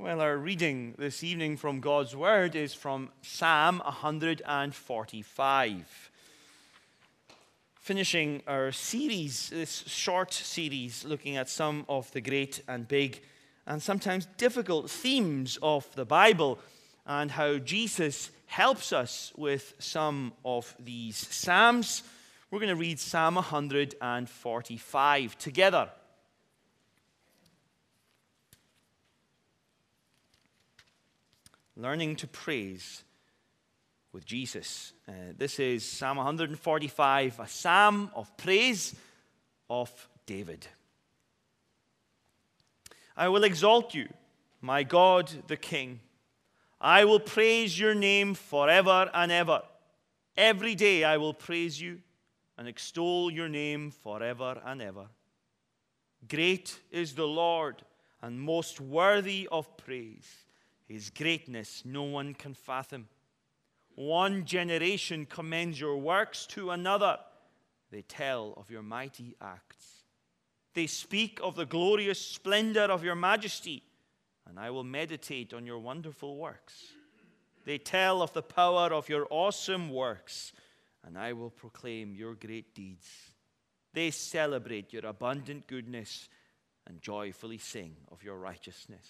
Well, our reading this evening from God's Word is from Psalm 145. Finishing our series, this short series, looking at some of the great and big and sometimes difficult themes of the Bible and how Jesus helps us with some of these Psalms. We're going to read Psalm 145 together. Learning to praise with Jesus. This is Psalm 145, a psalm of praise of David. I will exalt you, my God the King. I will praise your name forever and ever. Every day I will praise you and extol your name forever and ever. Great is the Lord and most worthy of praise. His greatness no one can fathom. One generation commends your works to another. They tell of your mighty acts. They speak of the glorious splendor of your majesty, and I will meditate on your wonderful works. They tell of the power of your awesome works, and I will proclaim your great deeds. They celebrate your abundant goodness and joyfully sing of your righteousness.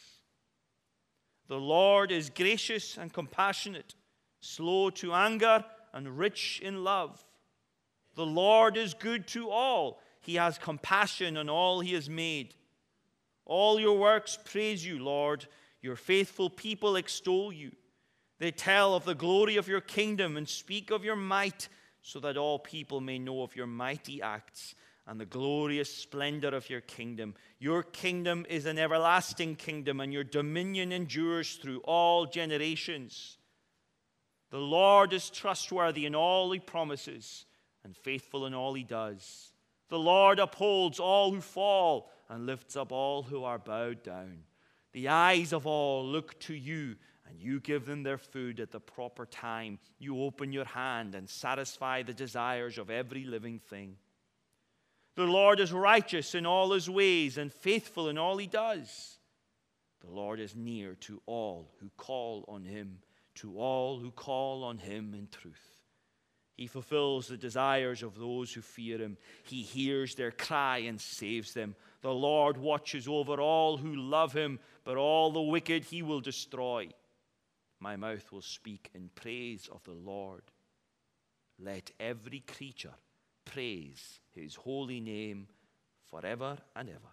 The Lord is gracious and compassionate, slow to anger and rich in love. The Lord is good to all. He has compassion on all he has made. All your works praise you, Lord. Your faithful people extol you. They tell of the glory of your kingdom and speak of your might, so that all people may know of your mighty acts and the glorious splendor of your kingdom. Your kingdom is an everlasting kingdom, and your dominion endures through all generations. The Lord is trustworthy in all he promises and faithful in all he does. The Lord upholds all who fall and lifts up all who are bowed down. The eyes of all look to you, and you give them their food at the proper time. You open your hand and satisfy the desires of every living thing. The Lord is righteous in all his ways and faithful in all he does. The Lord is near to all who call on him, to all who call on him in truth. He fulfills the desires of those who fear him. He hears their cry and saves them. The Lord watches over all who love him, but all the wicked he will destroy. My mouth will speak in praise of the Lord. Let every creature praise his holy name forever and ever.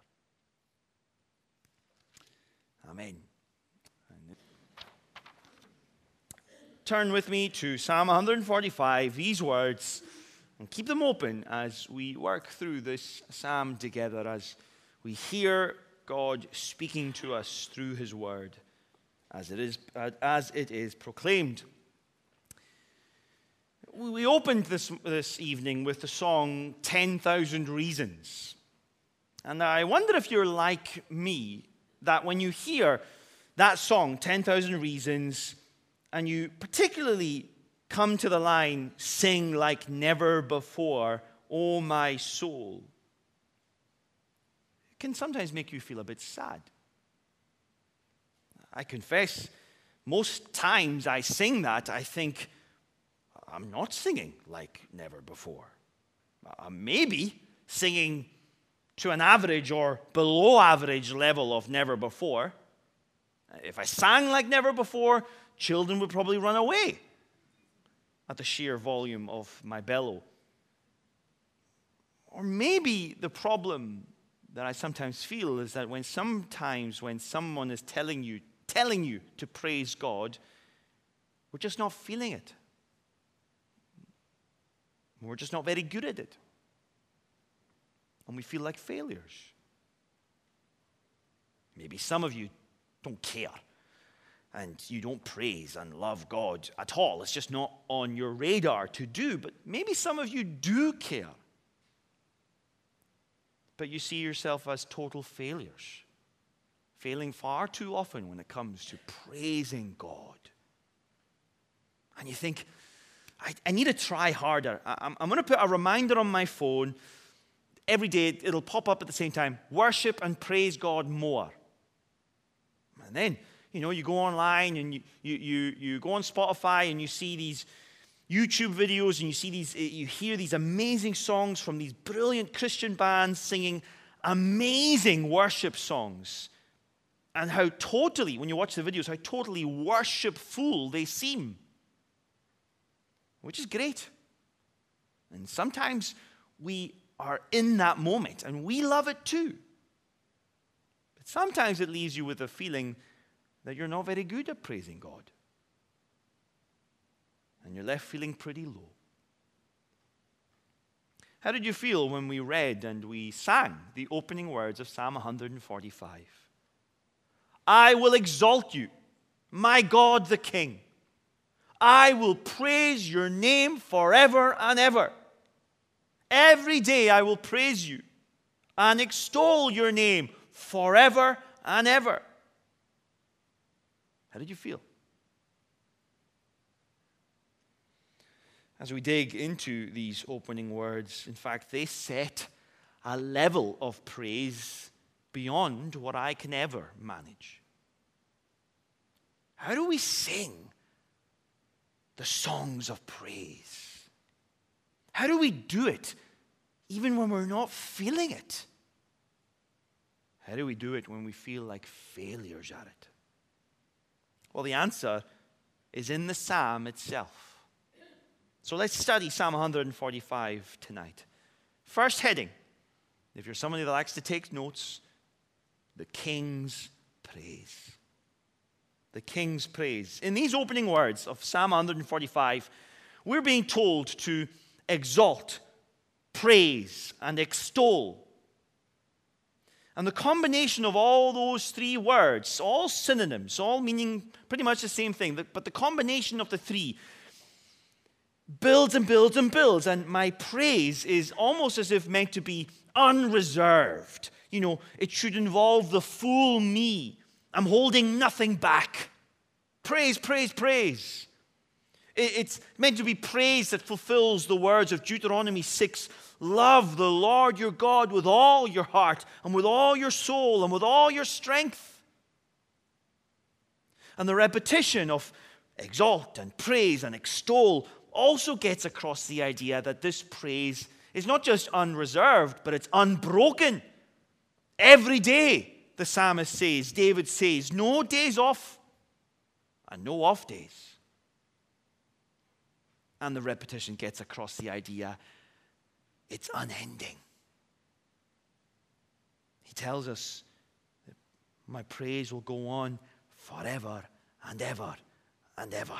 Amen. Turn with me to Psalm 145, these words, and keep them open as we work through this psalm together, as we hear God speaking to us through his word, as it is proclaimed. We opened this evening with the song 10,000 Reasons. And I wonder if you're like me, that when you hear that song, 10,000 Reasons, and you particularly come to the line, sing like never before, oh my soul, it can sometimes make you feel a bit sad. I confess, most times I sing that, I think, I'm not singing like never before. Maybe singing to an average or below average level of never before. If I sang like never before, children would probably run away at the sheer volume of my bellow. Or maybe the problem that I sometimes feel is that when someone is telling you to praise God, we're just not feeling it. We're just not very good at it. And we feel like failures. Maybe some of you don't care. And you don't praise and love God at all. It's just not on your radar to do. But maybe some of you do care. But you see yourself as total failures. Failing far too often when it comes to praising God. And you think, I need to try harder. I'm going to put a reminder on my phone. Every day it'll pop up at the same time. Worship and praise God more. And then You know, you go online and you go on Spotify and you see these YouTube videos and you hear these amazing songs from these brilliant Christian bands singing amazing worship songs. And how totally, when you watch the videos, how totally worshipful they seem. Which is great. And sometimes we are in that moment and we love it too. But sometimes it leaves you with a feeling that you're not very good at praising God. And you're left feeling pretty low. How did you feel when we read and we sang the opening words of Psalm 145? I will exalt you, my God the King. I will praise your name forever and ever. Every day I will praise you and extol your name forever and ever. How did you feel? As we dig into these opening words, in fact, they set a level of praise beyond what I can ever manage. How do we sing the songs of praise? How do we do it even when we're not feeling it? How do we do it when we feel like failures at it? Well, the answer is in the psalm itself. So let's study Psalm 145 tonight. First heading, if you're somebody that likes to take notes, the King's praise. The King's praise. In these opening words of Psalm 145, we're being told to exalt, praise, and extol. And the combination of all those three words, all synonyms, all meaning pretty much the same thing, but the combination of the three builds and builds and builds. And my praise is almost as if meant to be unreserved. You know, it should involve the full me. I'm holding nothing back. Praise, praise, praise. It's meant to be praise that fulfills the words of Deuteronomy 6. Love the Lord your God with all your heart and with all your soul and with all your strength. And the repetition of exalt and praise and extol also gets across the idea that this praise is not just unreserved, but it's unbroken. Every day, the psalmist says, David says, no days off and no off days. And the repetition gets across the idea it's unending. He tells us that my praise will go on forever and ever and ever.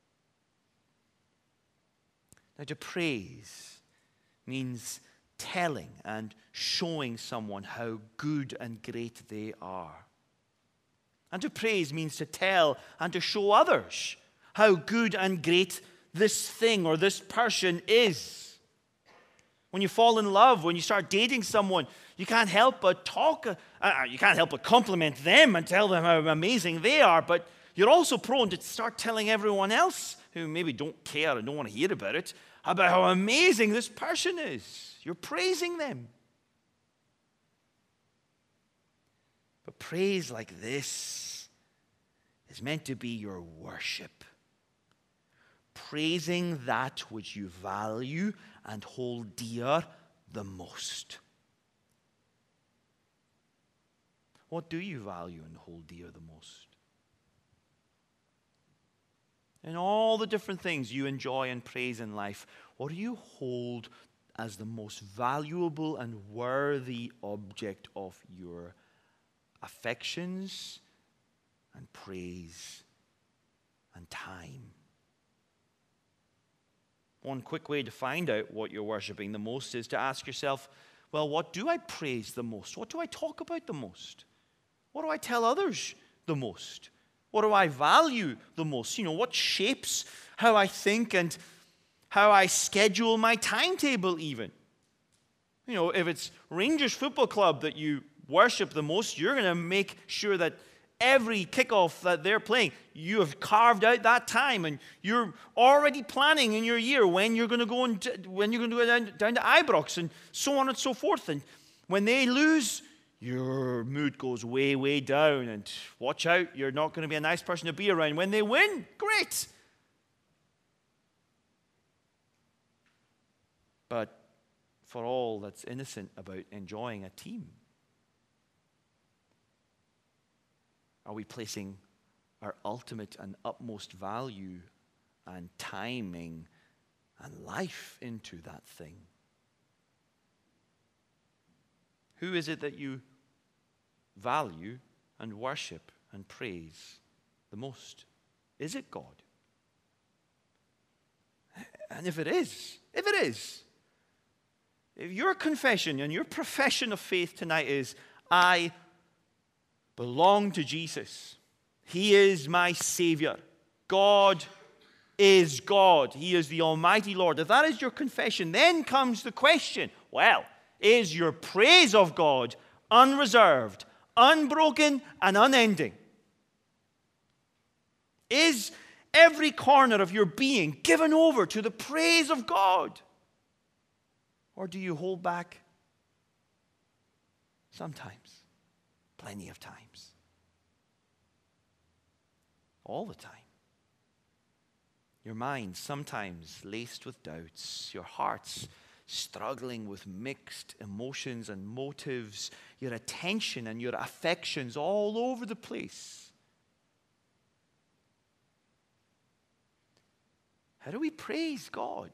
Now, to praise means telling and showing someone how good and great they are. And to praise means to tell and to show others how good and great this thing or this person is. When you fall in love, when you start dating someone, you can't help but compliment them and tell them how amazing they are, but you're also prone to start telling everyone else who maybe don't care and don't want to hear about it, about how amazing this person is. You're praising them. But praise like this is meant to be your worship. Praising that which you value and hold dear the most. What do you value and hold dear the most? In all the different things you enjoy and praise in life, what do you hold as the most valuable and worthy object of your affections and praise and time? One quick way to find out what you're worshiping the most is to ask yourself, well, what do I praise the most? What do I talk about the most? What do I tell others the most? What do I value the most? You know, what shapes how I think and how I schedule my timetable even? You know, if it's Rangers Football Club that you worship the most, you're going to make sure that every kickoff that they're playing, you have carved out that time, and you're already planning in your year when you're going to go down to Ibrox and so on and so forth. And when they lose, your mood goes way, way down, and watch out, you're not going to be a nice person to be around. When they win, great. But for all that's innocent about enjoying a team, are we placing our ultimate and utmost value and timing and life into that thing? Who is it that you value and worship and praise the most? Is it God? And if if your confession and your profession of faith tonight is, I belong to Jesus. He is my Savior. God is God. He is the Almighty Lord. If that is your confession, then comes the question, well, is your praise of God unreserved, unbroken, and unending? Is every corner of your being given over to the praise of God? Or do you hold back? Sometimes. Plenty of times. All the time. Your mind sometimes laced with doubts. Your heart's struggling with mixed emotions and motives. Your attention and your affections all over the place. How do we praise God?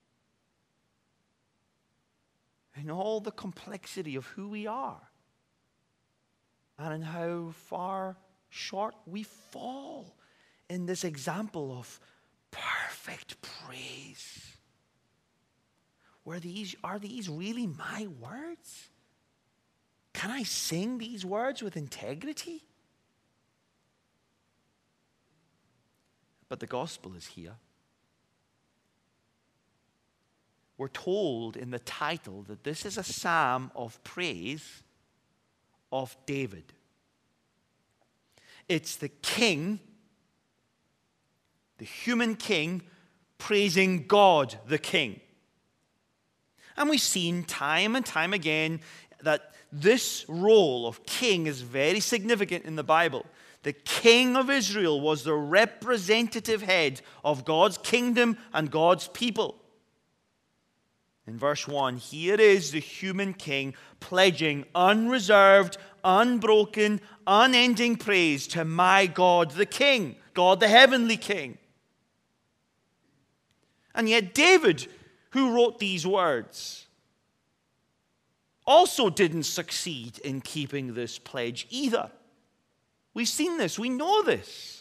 In all the complexity of who we are, and in how far short we fall in this example of perfect praise. Are these really my words? Can I sing these words with integrity? But the gospel is here. We're told in the title that this is a psalm of praise of David. It's the king, the human king, praising God the king. And we've seen time and time again that this role of king is very significant in the Bible. The king of Israel was the representative head of God's kingdom and God's people. In verse 1, here is the human king pledging unreserved, unbroken, unending praise to my God the King, God the heavenly King. And yet David, who wrote these words, also didn't succeed in keeping this pledge either. We've seen this, we know this.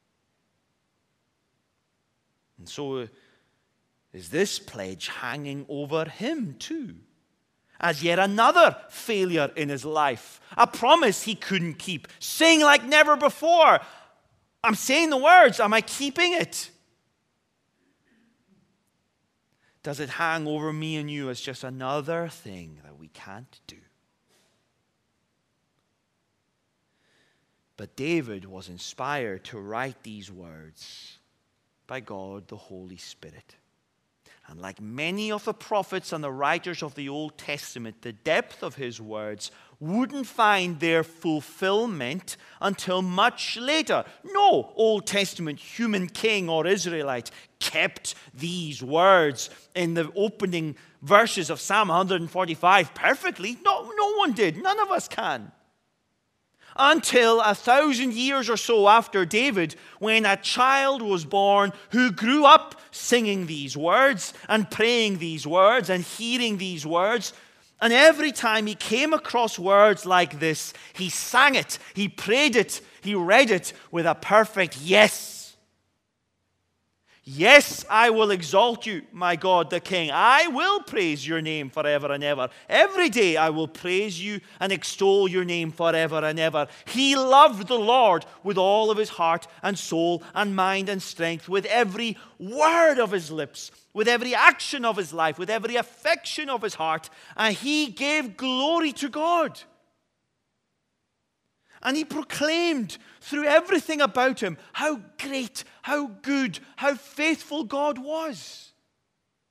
And so is this pledge hanging over him too, as yet another failure in his life, a promise he couldn't keep, saying like never before, I'm saying the words, am I keeping it? Does it hang over me and you as just another thing that we can't do? But David was inspired to write these words by God the Holy Spirit. And like many of the prophets and the writers of the Old Testament, the depth of his words wouldn't find their fulfillment until much later. No Old Testament human king or Israelite kept these words in the opening verses of Psalm 145 perfectly. No one did. None of us can. Until 1,000 years or so after David, when a child was born who grew up singing these words and praying these words and hearing these words. And every time he came across words like this, he sang it, he prayed it, he read it with a perfect yes. Yes, I will exalt you, my God the King. I will praise your name forever and ever. Every day I will praise you and extol your name forever and ever. He loved the Lord with all of his heart and soul and mind and strength, with every word of his lips, with every action of his life, with every affection of his heart. And he gave glory to God. And he proclaimed through everything about him how great, how good, how faithful God was.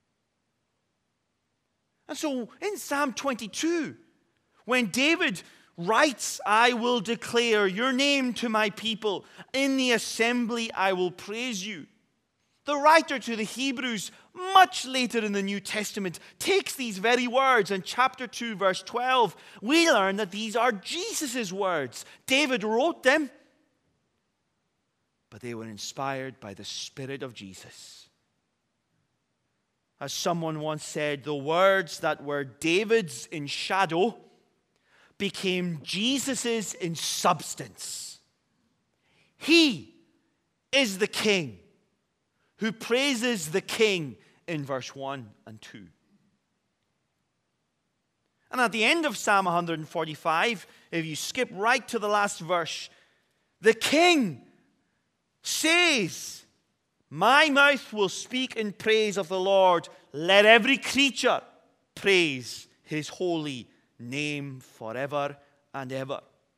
And so in Psalm 22, when David writes, I will declare your name to my people. In the assembly I will praise you. The writer to the Hebrews, much later in the New Testament, takes these very words. In chapter 2, verse 12, we learn that these are Jesus' words. David wrote them, but they were inspired by the Spirit of Jesus. As someone once said, the words that were David's in shadow became Jesus's in substance. He is the King who praises the King in verse 1 and 2. And at the end of Psalm 145, if you skip right to the last verse, the King says, my mouth will speak in praise of the Lord. Let every creature praise his holy name forever and ever.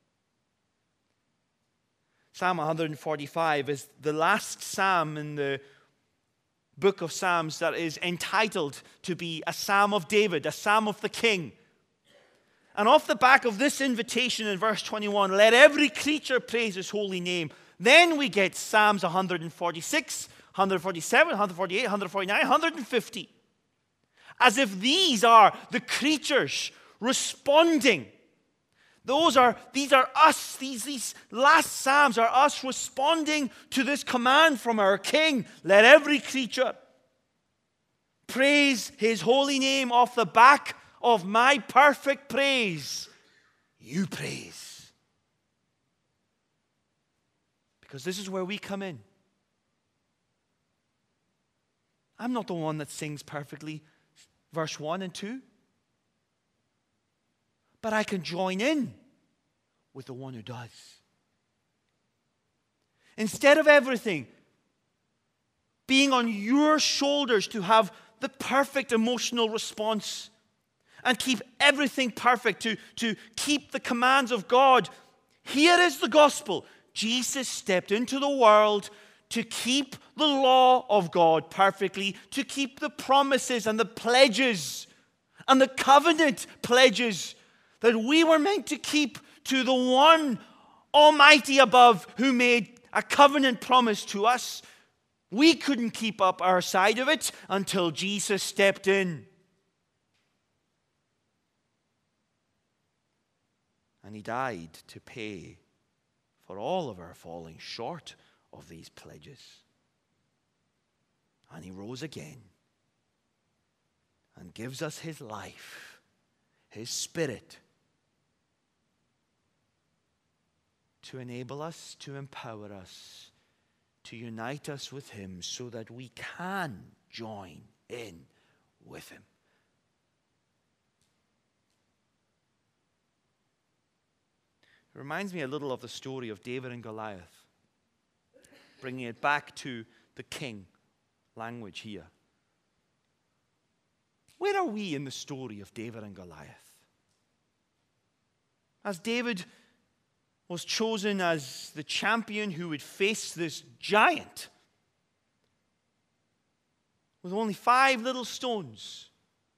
Psalm 145 is the last psalm in the book of Psalms that is entitled to be a psalm of David, a psalm of the King. And off the back of this invitation in verse 21, let every creature praise his holy name, then we get Psalms 146, 147, 148, 149, 150. As if these are the creatures responding. These are us. These last Psalms are us responding to this command from our King. Let every creature praise his holy name. Off the back of my perfect praise, you praise. Because this is where we come in. I'm not the one that sings perfectly verse 1 and 2. But I can join in with the one who does. Instead of everything being on your shoulders to have the perfect emotional response and keep everything perfect, to keep the commands of God, here is the gospel. Jesus stepped into the world to keep the law of God perfectly, to keep the promises and the pledges and the covenant pledges that we were meant to keep to the one Almighty above who made a covenant promise to us. We couldn't keep up our side of it until Jesus stepped in. And he died to pay for all of our falling short of these pledges. And he rose again and gives us his life, his Spirit, to enable us, to empower us, to unite us with him so that we can join in with him. It reminds me a little of the story of David and Goliath, bringing it back to the king language here. Where are we in the story of David and Goliath? As David was chosen as the champion who would face this giant with only 5 little stones.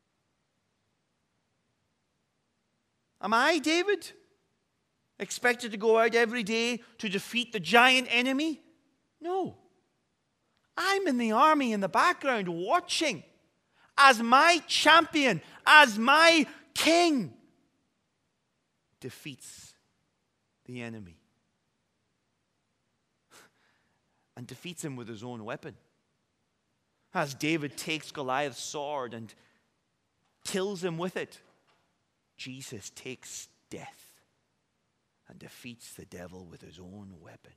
Am I, David, expected to go out every day to defeat the giant enemy? No. I'm in the army in the background watching as my champion, as my king defeats the enemy. And defeats him with his own weapon. As David takes Goliath's sword and kills him with it, Jesus takes death and defeats the devil with his own weapon.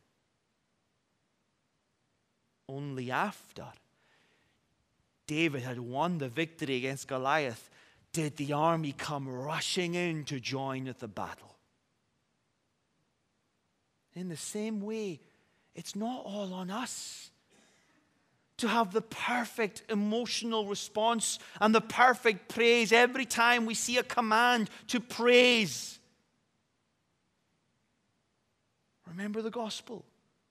Only after David had won the victory against Goliath did the army come rushing in to join at the battle. In the same way, it's not all on us to have the perfect emotional response and the perfect praise every time we see a command to praise. Remember the gospel.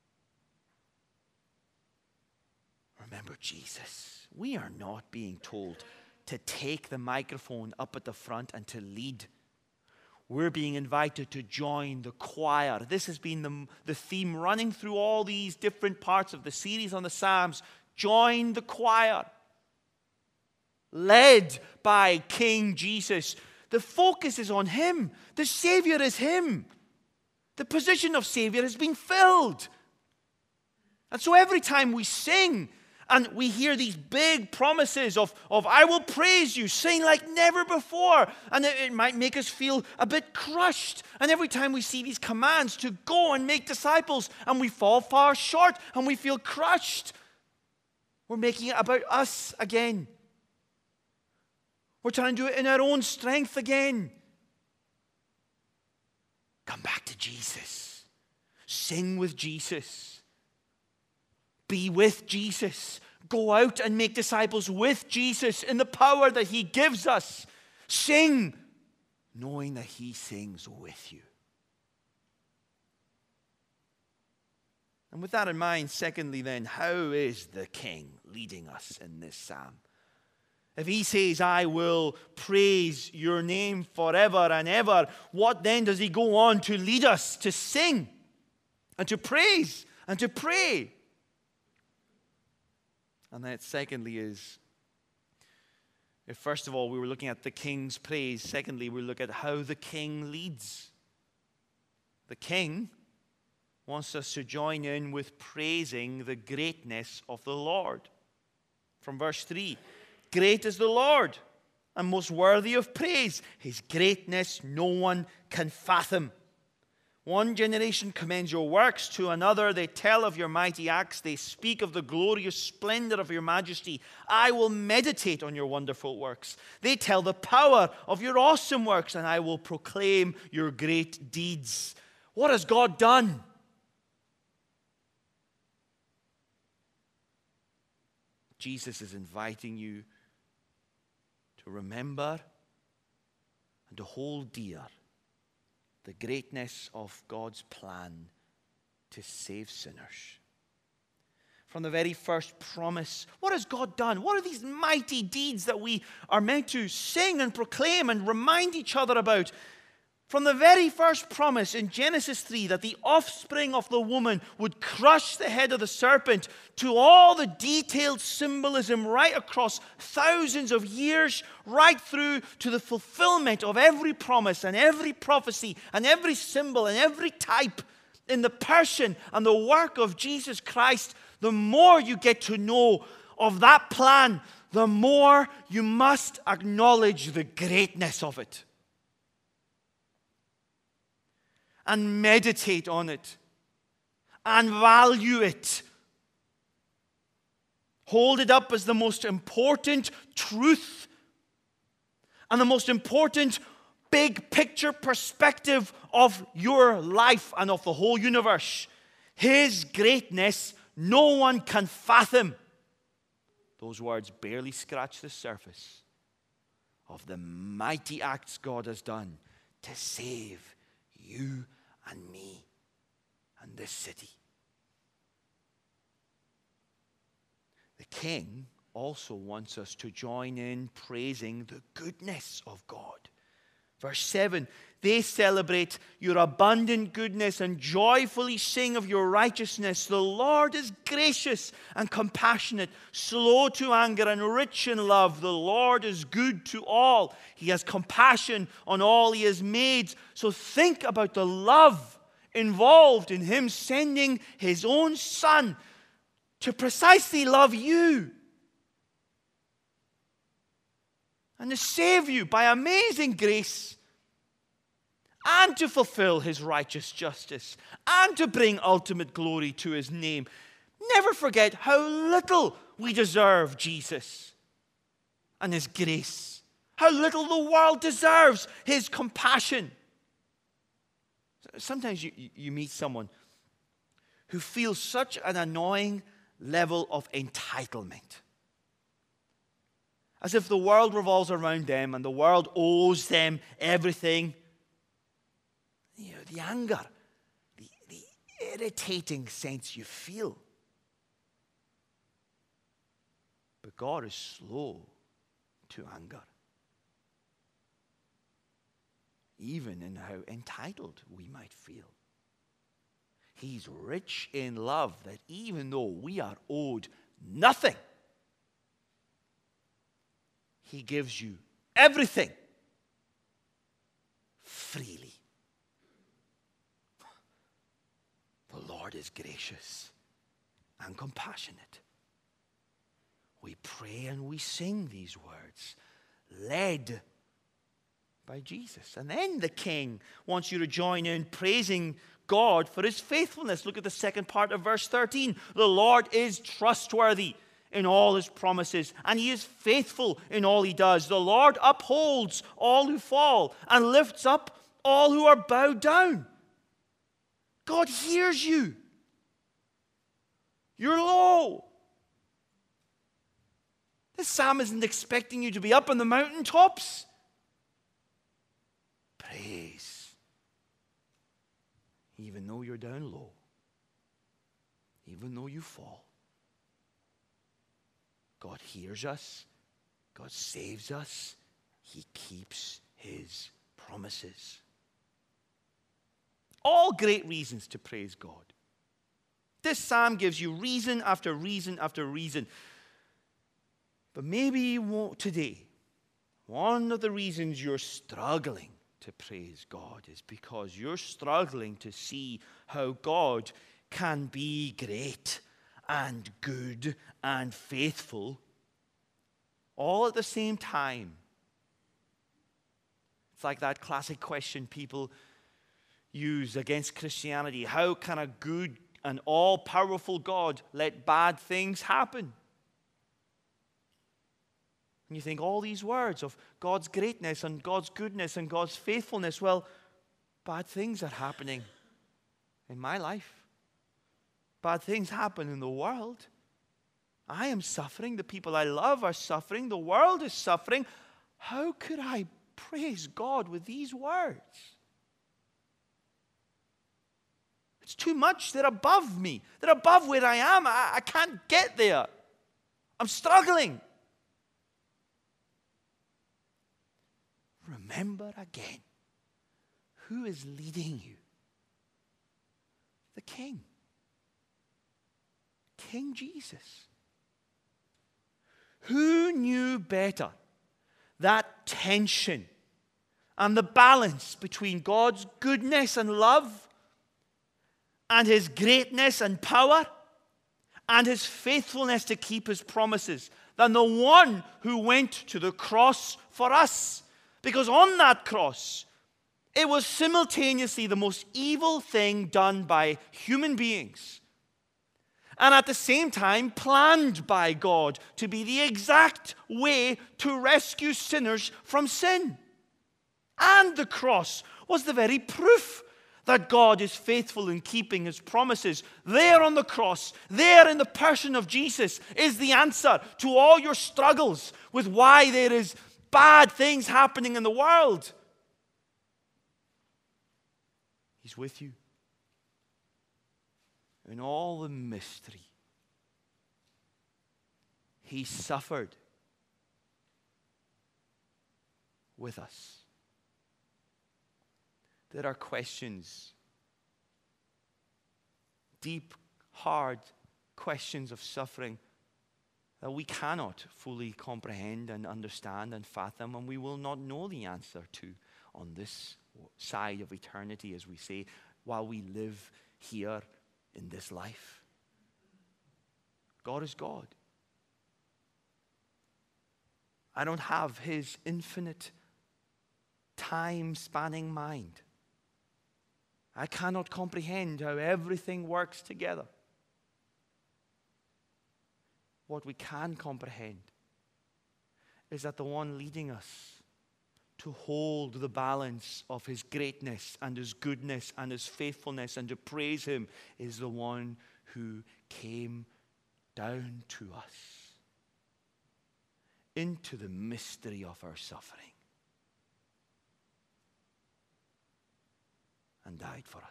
Remember Jesus. We are not being told to take the microphone up at the front and to lead. we're being invited to join the choir. This has been the theme running through all these different parts of the series on the Psalms. Join the choir, led by King Jesus. The focus is on Him. The Savior is Him. The position of Savior has been filled. And so every time we sing and we hear these big promises of I will praise you, sing like never before, and it might make us feel a bit crushed. And every time we see these commands to go and make disciples and we fall far short and we feel crushed, we're making it about us again. We're trying to do it in our own strength again. Come back to Jesus. Sing with Jesus. Be with Jesus. Go out and make disciples with Jesus in the power that He gives us. Sing, knowing that He sings with you. And with that in mind, secondly then, how is the King leading us in this psalm? If He says, I will praise your name forever and ever, what then does He go on to lead us to sing and to praise and to pray? And that secondly is, if first of all we were looking at the King's praise, secondly we look at how the King leads. The King wants us to join in with praising the greatness of the Lord. From verse 3, great is the Lord, and most worthy of praise. His greatness no one can fathom. One generation commends your works to another. They tell of your mighty acts. They speak of the glorious splendor of your majesty. I will meditate on your wonderful works. They tell the power of your awesome works, and I will proclaim your great deeds. What has God done? Jesus is inviting you to remember and to hold dear the greatness of God's plan to save sinners. From the very first promise, what has God done? What are these mighty deeds that we are meant to sing and proclaim and remind each other about? From the very first promise in Genesis 3 that the offspring of the woman would crush the head of the serpent, to all the detailed symbolism right across thousands of years, right through to the fulfillment of every promise and every prophecy and every symbol and every type in the person and the work of Jesus Christ, the more you get to know of that plan, the more you must acknowledge the greatness of it. And meditate on it. And value it. Hold it up as the most important truth. And the most important big picture perspective of your life and of the whole universe. His greatness no one can fathom. Those words barely scratch the surface of the mighty acts God has done to save you and me and this city. The King also wants us to join in praising the goodness of God. Verse 7, they celebrate your abundant goodness and joyfully sing of your righteousness. The Lord is gracious and compassionate, slow to anger and rich in love. The Lord is good to all. He has compassion on all He has made. So think about the love involved in Him sending His own Son to precisely love you and to save you by amazing grace, and to fulfill His righteous justice, and to bring ultimate glory to His name. Never forget how little we deserve Jesus and His grace. How little the world deserves His compassion. Sometimes you meet someone who feels such an annoying level of entitlement. As if the world revolves around them and the world owes them everything. You know, the anger, the irritating sense you feel. But God is slow to anger. even in how entitled we might feel. He's rich in love, that even though we are owed nothing, He gives you everything freely. The Lord is gracious and compassionate. We pray and we sing these words, led by Jesus. And then the King wants you to join in praising God for His faithfulness. Look at the second part of verse 13. The Lord is trustworthy in all His promises, and He is faithful in all He does. The Lord upholds all who fall and lifts up all who are bowed down. God hears you. You're low. This psalm isn't expecting you to be up on the mountaintops. Praise. Even though you're down low. Even though you fall. God hears us. God saves us. He keeps His promises. All great reasons to praise God. This psalm gives you reason after reason after reason. But maybe today, one of the reasons you're struggling to praise God is because you're struggling to see how God can be great and good and faithful all at the same time. It's like that classic question people use against Christianity. How can a good and all-powerful God let bad things happen? And you think all these words of God's greatness and God's goodness and God's faithfulness, well, bad things are happening in my life. Bad things happen in the world. I am suffering. The people I love are suffering. The world is suffering. How could I praise God with these words? It's too much. They're above me. They're above where I am. I can't get there. I'm struggling. Remember again, who is leading you? The King. King Jesus. Who knew better that tension and the balance between God's goodness and love and His greatness and power and His faithfulness to keep His promises than the one who went to the cross for us? Because on that cross, it was simultaneously the most evil thing done by human beings, and at the same time planned by God to be the exact way to rescue sinners from sin. And the cross was the very proof that God is faithful in keeping His promises. There on the cross, there in the person of Jesus, is the answer to all your struggles with why there is bad things happening in the world. He's with you in all the mystery. He suffered with us. There are questions, deep, hard questions of suffering that we cannot fully comprehend and understand and fathom, and we will not know the answer to on this side of eternity, as we say, while we live here in this life. God is God. I don't have His infinite time-spanning mind. I cannot comprehend how everything works together. What we can comprehend is that the one leading us to hold the balance of His greatness and His goodness and His faithfulness and to praise Him is the one who came down to us into the mystery of our suffering and died for us.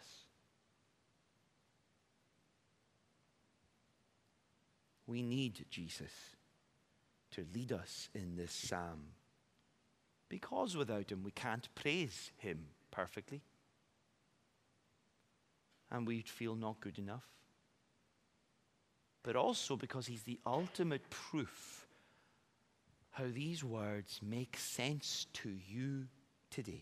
We need Jesus to lead us in this psalm, because without Him we can't praise Him perfectly. And we'd feel not good enough. But also because he's the ultimate proof how these words make sense to you today.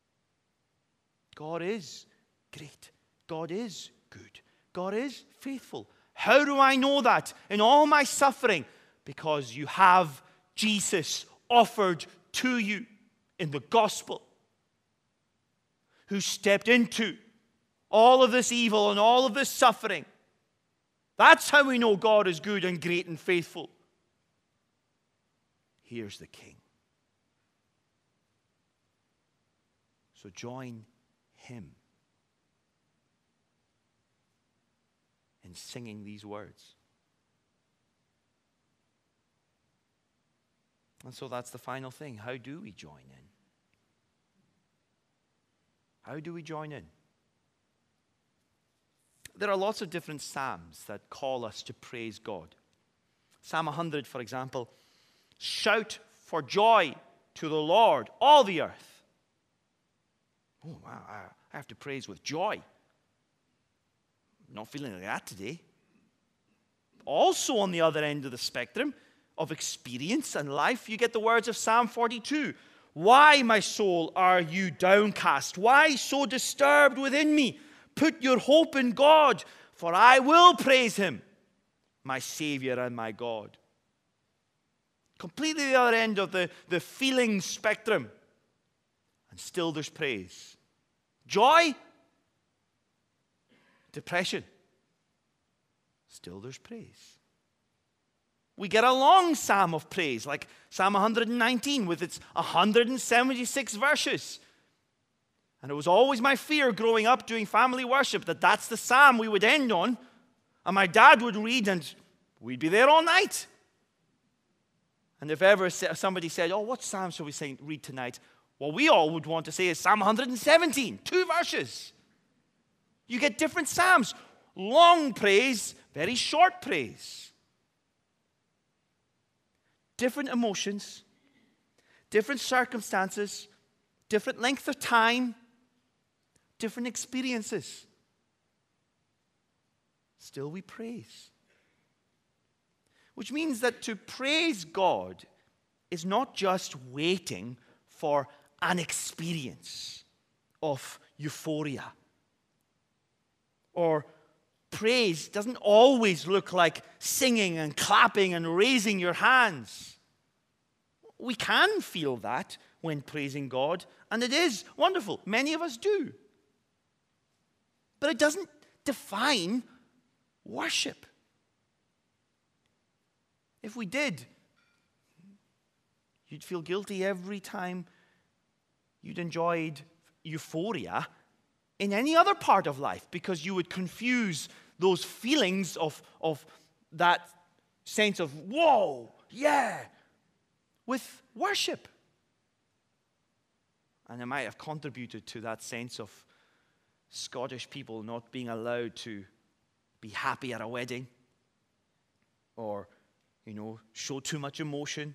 God is great. God is good. God is faithful. How do I know that in all my suffering? Because you have Jesus offered to you in the gospel, who stepped into all of this evil and all of this suffering. That's how we know God is good and great and faithful. Here's the King. So join him in singing these words. And so that's the final thing. How do we join in? How do we join in? There are lots of different psalms that call us to praise God. Psalm 100, for example, shout for joy to the Lord, all the earth. Oh, wow, I have to praise with joy. Not feeling like that today. Also on the other end of the spectrum of experience and life, you get the words of Psalm 42. Why, my soul, are you downcast? Why so disturbed within me? Put your hope in God, for I will praise him, my Savior and my God. Completely the other end of the feeling spectrum. And still there's praise. Joy, depression, still there's praise. We get a long psalm of praise, like Psalm 119 with its 176 verses. And it was always my fear growing up doing family worship that that's the psalm we would end on. And my dad would read and we'd be there all night. And if ever somebody said, oh, what psalm shall we read tonight? Well, we all would want to say is Psalm 117, 2 verses. You get different psalms. Long praise, very short praise. Different emotions, different circumstances, different length of time, different experiences. Still we praise. Which means that to praise God is not just waiting for an experience of euphoria. Or praise doesn't always look like singing and clapping and raising your hands. We can feel that when praising God, and it is wonderful. Many of us do. But it doesn't define worship. If we did, you'd feel guilty every time you'd enjoyed euphoria in any other part of life, because you would confuse those feelings of that sense of, whoa, yeah, with worship. And it might have contributed to that sense of Scottish people not being allowed to be happy at a wedding or, show too much emotion.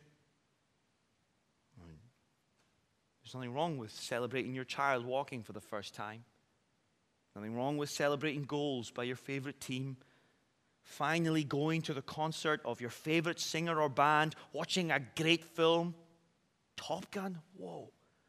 There's nothing wrong with celebrating your child walking for the first time. Nothing wrong with celebrating goals by your favorite team. Finally going to the concert of your favorite singer or band, watching a great film. Top Gun, whoa.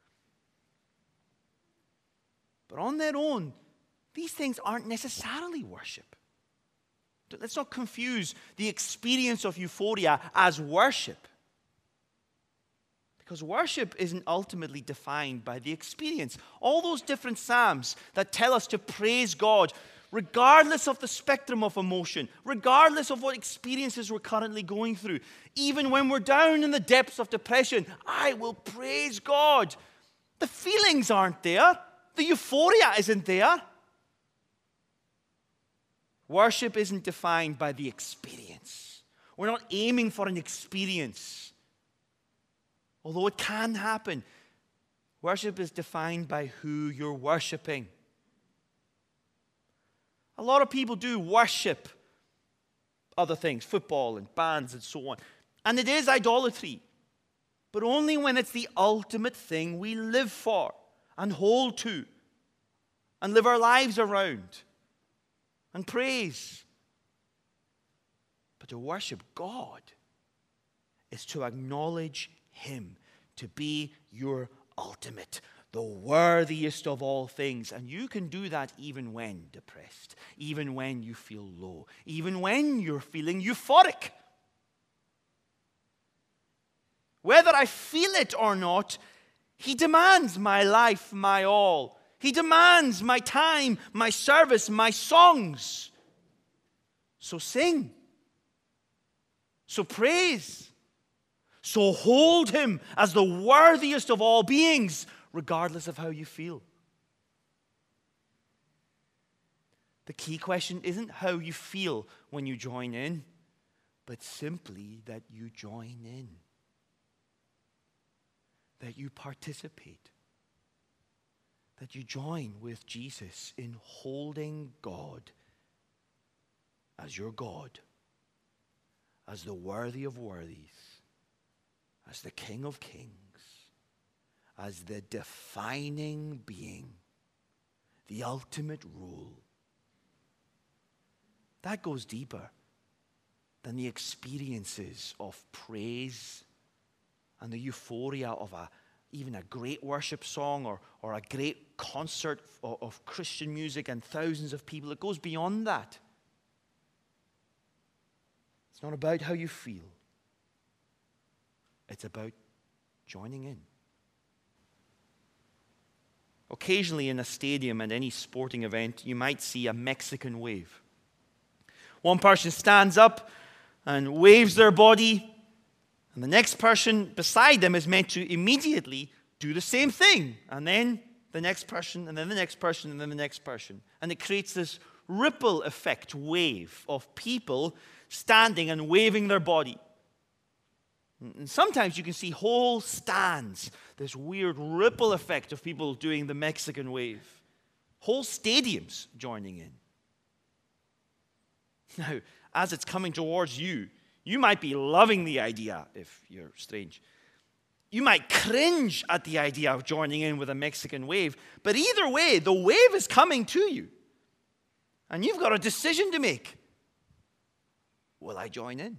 But on their own, these things aren't necessarily worship. Let's not confuse the experience of euphoria as worship. Because worship isn't ultimately defined by the experience. All those different psalms that tell us to praise God, regardless of the spectrum of emotion, regardless of what experiences we're currently going through, even when we're down in the depths of depression, I will praise God. The feelings aren't there. The euphoria isn't there. Worship isn't defined by the experience. We're not aiming for an experience. Although it can happen, worship is defined by who you're worshiping. A lot of people do worship other things, football and bands and so on. And it is idolatry, but only when it's the ultimate thing we live for. and hold to and live our lives around and praise. But to worship God is to acknowledge Him to be your ultimate, the worthiest of all things. And you can do that even when depressed, even when you feel low, even when you're feeling euphoric. Whether I feel it or not, He demands my life, my all. He demands my time, my service, my songs. So sing. So praise. So hold Him as the worthiest of all beings, regardless of how you feel. The key question isn't how you feel when you join in, but simply that you join in. That you participate. That you join with Jesus in holding God as your God, as the worthy of worthies, as the King of kings, as the defining being, the ultimate rule. That goes deeper than the experiences of praise and the euphoria of even a great worship song or a great concert of Christian music and thousands of people. It goes beyond that. It's not about how you feel. It's about joining in. Occasionally in a stadium and any sporting event, you might see a Mexican wave. One person stands up and waves their body, and the next person beside them is meant to immediately do the same thing. And then the next person, and then the next person, and then the next person. And it creates this ripple effect wave of people standing and waving their body. And sometimes you can see whole stands, this weird ripple effect of people doing the Mexican wave. Whole stadiums joining in. Now, as it's coming towards you, you might be loving the idea, if you're strange. You might cringe at the idea of joining in with a Mexican wave. But either way, the wave is coming to you. And you've got a decision to make. Will I join in?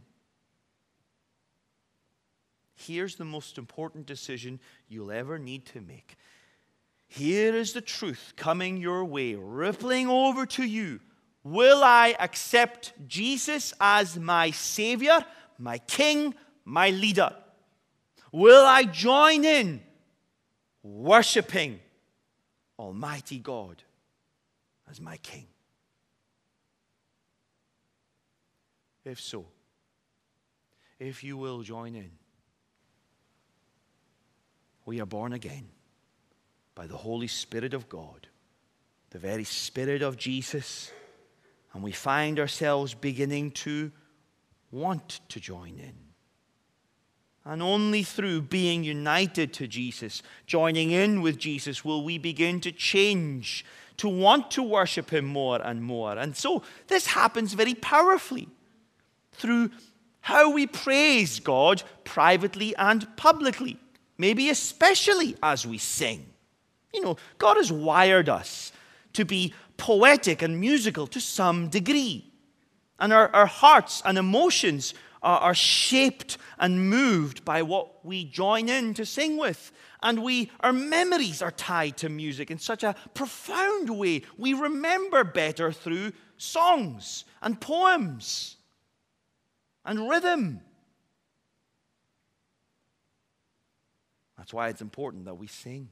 Here's the most important decision you'll ever need to make. Here is the truth coming your way, rippling over to you. Will I accept Jesus as my Savior, my King, my leader? Will I join in worshiping Almighty God as my King? If so, if you will join in, we are born again by the Holy Spirit of God, the very Spirit of Jesus, and we find ourselves beginning to want to join in. And only through being united to Jesus, joining in with Jesus, will we begin to change, to want to worship Him more and more. And so this happens very powerfully through how we praise God privately and publicly. Maybe especially as we sing. You know, God has wired us to be poetic and musical to some degree. And our hearts and emotions are shaped and moved by what we join in to sing with. And our memories are tied to music in such a profound way. We remember better through songs and poems and rhythm. That's why it's important that we sing.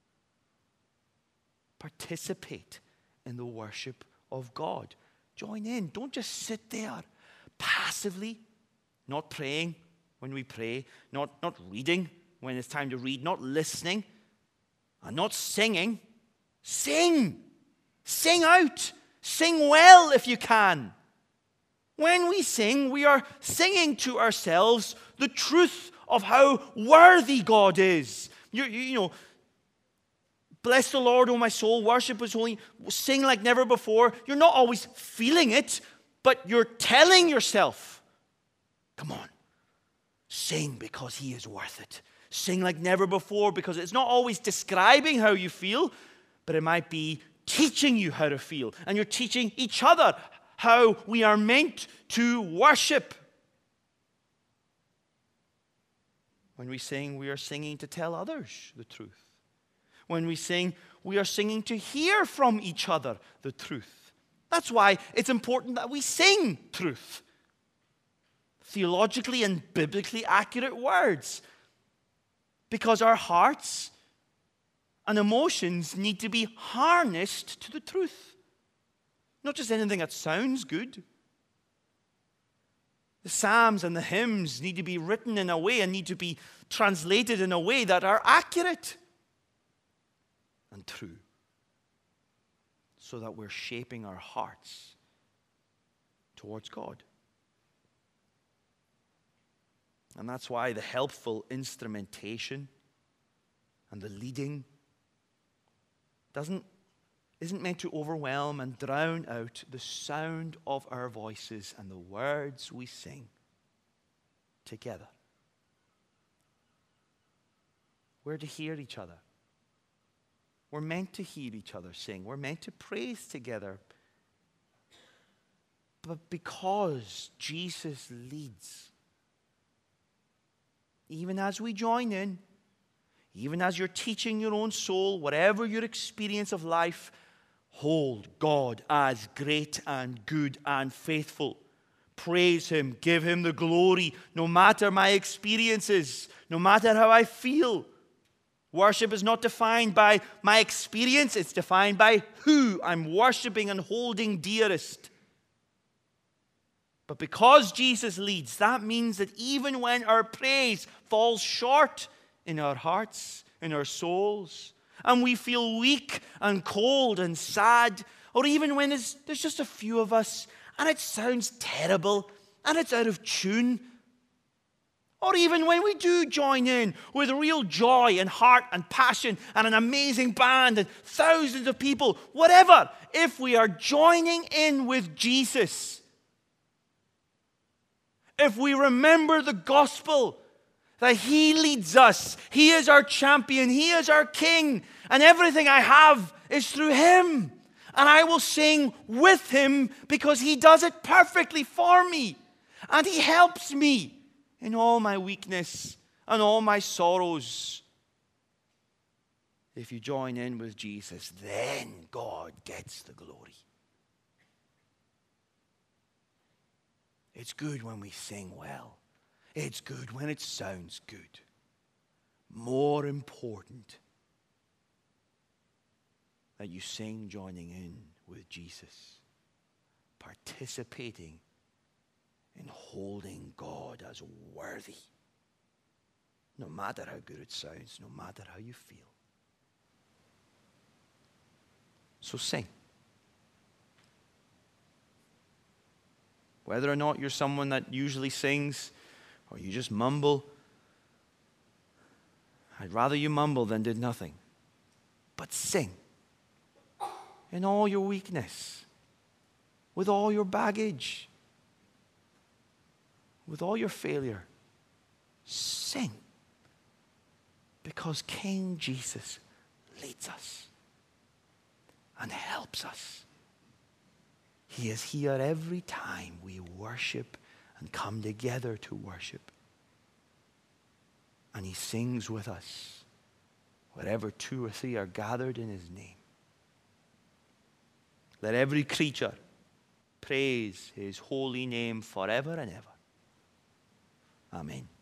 Participate in the worship of God. Join in. Don't just sit there passively, not praying when we pray, not reading when it's time to read, not listening, and not singing. Sing. Sing out. Sing well if you can. When we sing, we are singing to ourselves the truth of how worthy God is. You know, bless the Lord, O my soul, worship His holy, sing like never before. You're not always feeling it, but you're telling yourself, come on, sing because He is worth it. Sing like never before, because it's not always describing how you feel, but it might be teaching you how to feel. And you're teaching each other how we are meant to worship. When we sing, we are singing to tell others the truth. When we sing, we are singing to hear from each other the truth. That's why it's important that we sing truth. Theologically and biblically accurate words. Because our hearts and emotions need to be harnessed to the truth. Not just anything that sounds good. The psalms and the hymns need to be written in a way and need to be translated in a way that are accurate and true, so that we're shaping our hearts towards God. And that's why the helpful instrumentation and the leading isn't meant to overwhelm and drown out the sound of our voices and the words we sing together. We're to hear each other. We're meant to hear each other sing. We're meant to praise together. But because Jesus leads, even as we join in, even as you're teaching your own soul, whatever your experience of life, hold God as great and good and faithful. Praise Him, give Him the glory, no matter my experiences, no matter how I feel. Worship is not defined by my experience, it's defined by who I'm worshiping and holding dearest. But because Jesus leads, that means that even when our praise falls short in our hearts, in our souls, and we feel weak and cold and sad, or even when there's just a few of us and it sounds terrible and it's out of tune, or even when we do join in with real joy and heart and passion and an amazing band and thousands of people, whatever, if we are joining in with Jesus, if we remember the gospel, that He leads us, He is our champion, He is our King, and everything I have is through Him. And I will sing with Him because He does it perfectly for me. And He helps me in all my weakness and all my sorrows. If you join in with Jesus, then God gets the glory. It's good when we sing well. It's good when it sounds good. More important that you sing joining in with Jesus, participating in holding God as worthy, no matter how good it sounds, no matter how you feel. So sing. Whether or not you're someone that usually sings, or you just mumble, I'd rather you mumble than did nothing. But sing in all your weakness, with all your baggage, with all your failure. Sing, because King Jesus leads us and helps us. He is here every time we worship and come together to worship. And He sings with us wherever 2 or 3 are gathered in His name. Let every creature praise His holy name forever and ever. Amen.